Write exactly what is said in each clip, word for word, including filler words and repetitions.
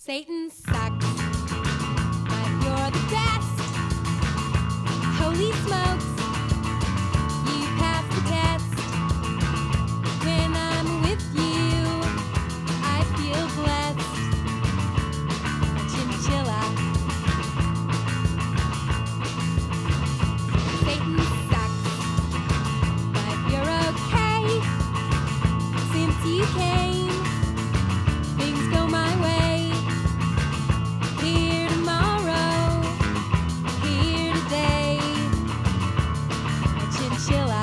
Satan sucks, but you're the best. Holy smokes, you pass the test. When I'm with you, I feel blessed. A chinchilla. Satan sucks, but you're okay. Since you came, things go my way. Here tomorrow, here today. A chinchilla.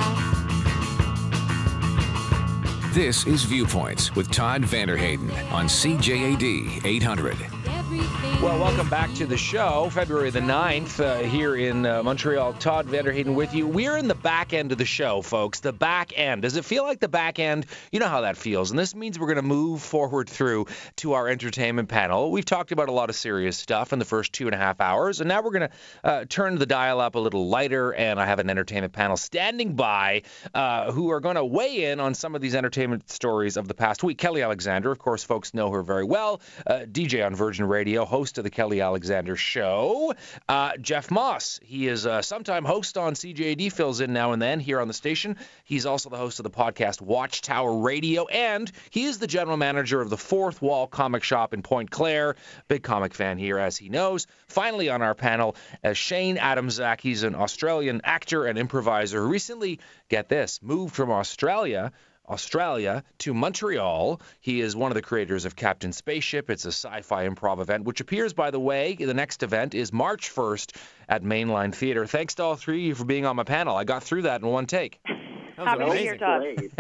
This is Viewpoints with Todd Vanderhayden on C J A D eight hundred. Everything Well, welcome back to the show, February the ninth, uh, here in uh, Montreal. Todd Vanderhayden with you. We're in the back end of the show, folks. The back end. Does it feel like the back end? You know how that feels. And this means we're going to move forward through to our entertainment panel. We've talked about a lot of serious stuff in the first two and a half hours, and now we're going to uh, turn the dial up a little lighter, and I have an entertainment panel standing by uh, who are going to weigh in on some of these entertainment stories of the past week. Kelly Alexander, of course, folks know her very well, uh, D J on Virgin Radio, host of the Kelly Alexander Show. Uh, Jeff Moss, he is a sometime host on C J A D, fills in now and then here on the station. He's also the host of the podcast Watchtower Radio, and he is the general manager of the Fourth Wall Comic Shop in Point Claire. Big comic fan here, as he knows. Finally on our panel, uh, Shane Adamczak. He's an Australian actor and improviser who recently, get this, moved from Australia Australia to Montreal. He is one of the creators of Captain Spaceship. It's a sci-fi improv event, which appears, by the way, the next event is March first at Mainline Theatre. Thanks to all three of you for being on my panel. I got through that in one take. Happy to be here, Todd.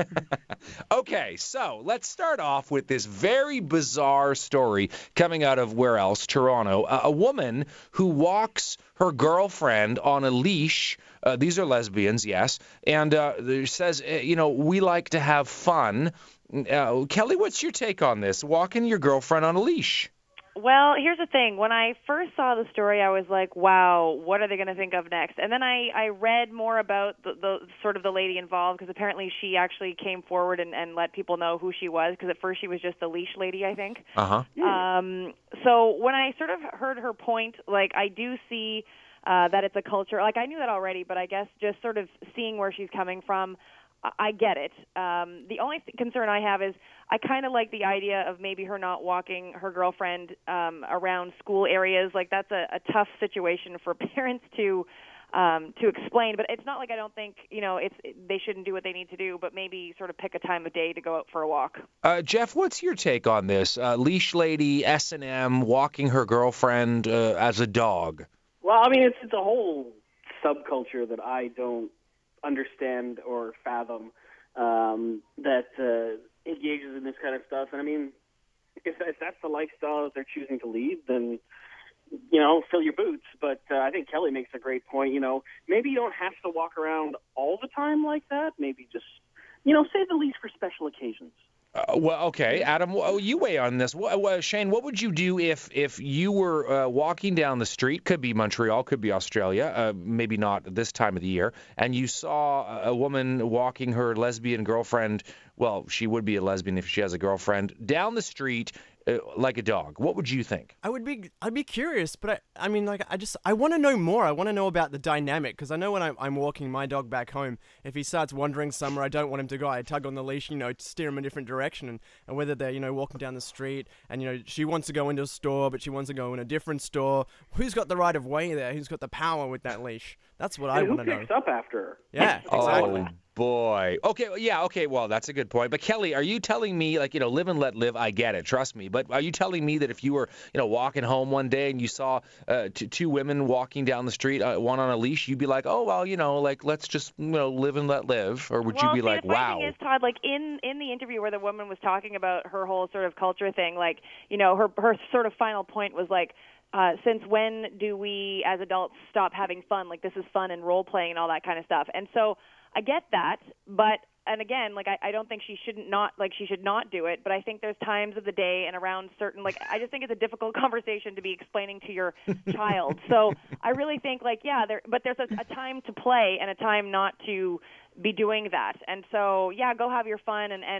Okay, so let's start off with this very bizarre story coming out of where else? Toronto. A, a woman who walks her girlfriend on a leash. Uh, these are lesbians, yes. And uh, says, uh, you know, we like to have fun. Uh, Kelly, what's your take on this? Walking your girlfriend on a leash. Well, here's the thing. When I first saw the story, I was like, wow, what are they going to think of next? And then I, I read more about the, the sort of the lady involved, because apparently she actually came forward and, and let people know who she was, because at first she was just the leash lady, I think. Uh-huh. Um, so when I sort of heard her point, like, I do see uh, that it's a culture. Like, I knew that already, but I guess just sort of seeing where she's coming from, I get it. Um, the only th- concern I have is I kind of like the idea of maybe her not walking her girlfriend um, around school areas. Like, that's a, a tough situation for parents to um, to explain. But it's not like I don't think, you know, it's they shouldn't do what they need to do, but maybe sort of pick a time of day to go out for a walk. Uh, Jeff, what's your take on this? Uh, leash lady, S and M, walking her girlfriend uh, as a dog. Well, I mean, it's, it's a whole subculture that I don't understand or fathom um, that uh, engages in this kind of stuff. And I mean, if, if that's the lifestyle that they're choosing to lead, then, you know, fill your boots. But uh, I think Kelly makes a great point. You know, maybe you don't have to walk around all the time like that. Maybe just, you know, save the leash for special occasions. Uh, well, okay, Adam, well, you weigh on this. What, well, Shane, what would you do if if you were uh, walking down the street? Could be Montreal, could be Australia, uh, maybe not this time of the year, and you saw a woman walking her lesbian girlfriend. Well, she would be a lesbian if she has a girlfriend down the street. Uh, like a dog. What would you think? I would be, I'd be curious, but I, I mean, like, I just, I want to know more. I want to know about the dynamic, because I know when I'm, I'm walking my dog back home, if he starts wandering somewhere I don't want him to go, I tug on the leash, you know, to steer him a different direction, and, and whether they're, you know, walking down the street, and, you know, she wants to go into a store, but she wants to go in a different store. Who's got the right of way there? Who's got the power with that leash? That's what and I want to know. Who picks up after her? Yeah, exactly. Oh, boy. Okay, well, yeah, okay, well, that's a good point. But, Kelly, are you telling me, like, you know, live and let live, I get it, trust me, but are you telling me that if you were, you know, walking home one day and you saw uh, t- two women walking down the street, uh, one on a leash, you'd be like, oh, well, you know, like, let's just, you know, live and let live? Or would well, you be see, like, the funny wow? thing is, Todd, like, in, in the interview where the woman was talking about her whole sort of culture thing, like, you know, her her sort of final point was like, Uh, since when do we as adults stop having fun? Like, this is fun and role playing and all that kind of stuff. And so I get that, but and again, like I, I don't think she shouldn't not like she should not do it. But I think there's times of the day and around certain like I just think it's a difficult conversation to be explaining to your child. So I really think like yeah, there but there's a, a time to play and a time not to be doing that. And so yeah, go have your fun and and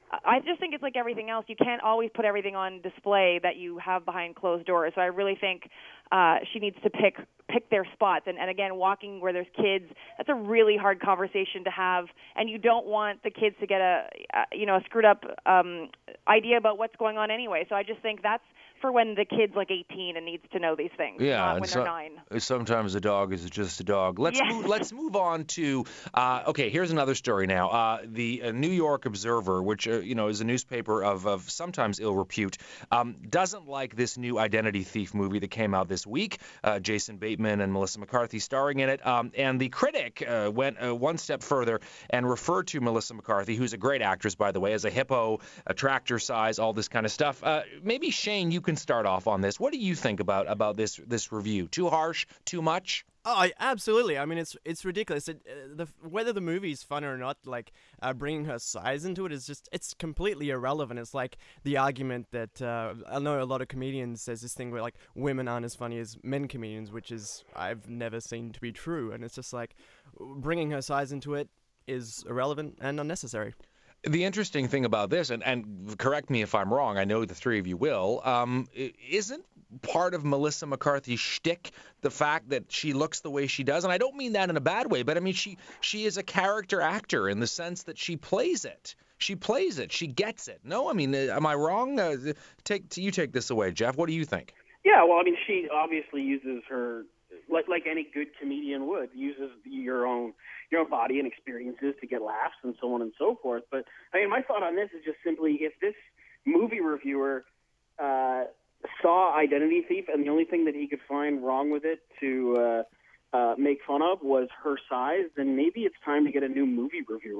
I just think it's like everything else. You can't always put everything on display that you have behind closed doors. So I really think uh, she needs to pick pick their spots. And, and again, walking where there's kids, that's a really hard conversation to have. And you don't want the kids to get a, a you know a screwed up um, idea about what's going on anyway. So I just think that's for when the kid's like eighteen and needs to know these things, yeah, not and when so, they're nine. Sometimes a dog is just a dog. Let's Yeah. move, let's move on to uh, okay. Here's another story now. Uh, the uh, New York Observer, which uh, you know is a newspaper of, of sometimes ill repute, um, doesn't like this new identity thief movie that came out this week. Uh, Jason Bateman and Melissa McCarthy starring in it. Um, and the critic uh, went uh, one step further and referred to Melissa McCarthy, who's a great actress by the way, as a hippo, a tractor size, all this kind of stuff. Uh, maybe Shane, you can start off on this. What do you think about about this this review? Too harsh? Too much? Oh, I, absolutely. I mean, it's it's ridiculous. It, uh, the whether the movie's fun or not, like uh, bringing her size into it is just it's completely irrelevant. It's like the argument that uh, I know a lot of comedians says this thing where like women aren't as funny as men comedians, which is I've never seen to be true. And it's just like bringing her size into it is irrelevant and unnecessary. The interesting thing about this, and, and correct me if I'm wrong, I know the three of you will, um, isn't part of Melissa McCarthy's shtick the fact that she looks the way she does? And I don't mean that in a bad way, but I mean she she is a character actor in the sense that she plays it. She plays it. She gets it. No, I mean, am I wrong? Uh, take you take this away, Jeff. What do you think? Yeah, well, I mean, she obviously uses her, like like any good comedian would, uses your own your own body and experiences to get laughs and so on and so forth. But I mean, my thought on this is just simply if this movie reviewer uh, saw Identity Thief and the only thing that he could find wrong with it to uh, uh, make fun of was her size, then maybe it's time to get a new movie reviewer.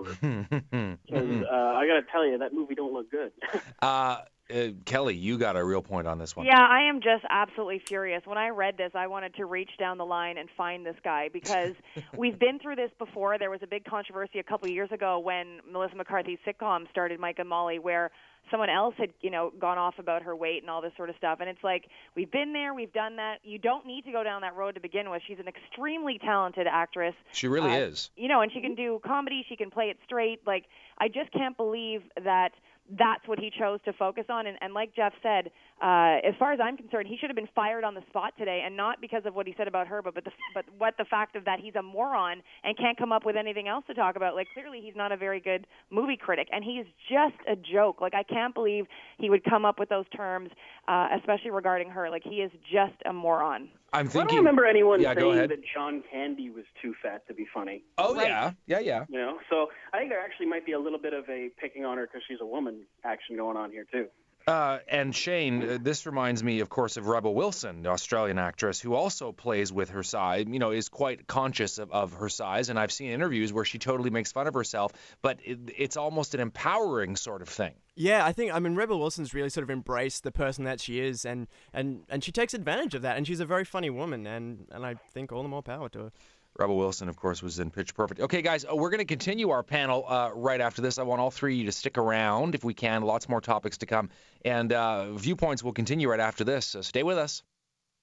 Because uh, I got to tell you, that movie don't look good. uh, Uh, Kelly, you got a real point on this one. Yeah, I am just absolutely furious. When I read this, I wanted to reach down the line and find this guy because we've been through this before. There was a big controversy a couple of years ago when Melissa McCarthy's sitcom started, Mike and Molly, where someone else had, you know, gone off about her weight and all this sort of stuff. And it's like, we've been there, we've done that. You don't need to go down that road to begin with. She's an extremely talented actress. She really uh, is. You know, and she can do comedy, she can play it straight. Like, I just can't believe that that's what he chose to focus on. And, and like Jeff said, uh, as far as I'm concerned, he should have been fired on the spot today, and not because of what he said about her, but but, the, but what the fact of that he's a moron and can't come up with anything else to talk about. Like, clearly he's not a very good movie critic, and he's just a joke. Like, I can't believe he would come up with those terms, uh, especially regarding her. Like, he is just a moron. I'm thinking. I don't remember anyone yeah, saying that John Candy was too fat to be funny. Oh, Right. yeah. Yeah, yeah. You know, so I think there actually might be a little bit of a picking on her because she's a woman action going on here, too. Uh, and Shane, uh, this reminds me, of course, of Rebel Wilson, the Australian actress, who also plays with her size, you know, is quite conscious of, of her size. And I've seen interviews where she totally makes fun of herself, but it, it's almost an empowering sort of thing. Yeah, I think, I mean, Rebel Wilson's really sort of embraced the person that she is, and, and, and she takes advantage of that, and she's a very funny woman, and, and I think all the more power to her. Rebel Wilson, of course, was in Pitch Perfect. Okay, guys, uh, we're going to continue our panel uh, right after this. I want all three of you to stick around if we can. Lots more topics to come. And uh, Viewpoints will continue right after this, so stay with us.